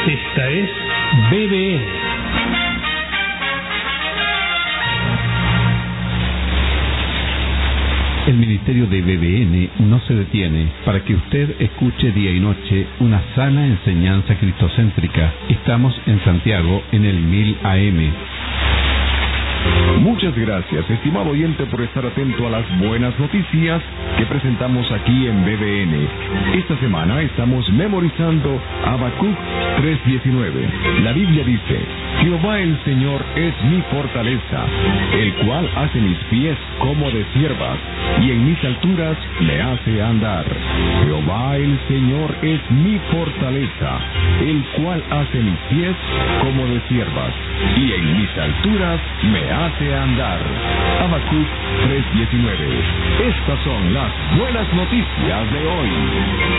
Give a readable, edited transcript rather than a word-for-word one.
Esta es BBN. El ministerio de BBN no se detiene para que usted escuche día y noche una sana enseñanza cristocéntrica. Estamos en Santiago en el 1000 AM. Muchas gracias, estimado oyente, por estar atento a las buenas noticias que presentamos aquí en BBN. Esta semana estamos memorizando Habacuc 3:19. La Biblia dice: Jehová el Señor es mi fortaleza, el cual hace mis pies como de ciervas, y en mis alturas me hace andar. Jehová el Señor es mi fortaleza, el cual hace mis pies como de ciervas, y en mis alturas me hace andar. Habacuc 3:19. Estas son las buenas noticias de hoy.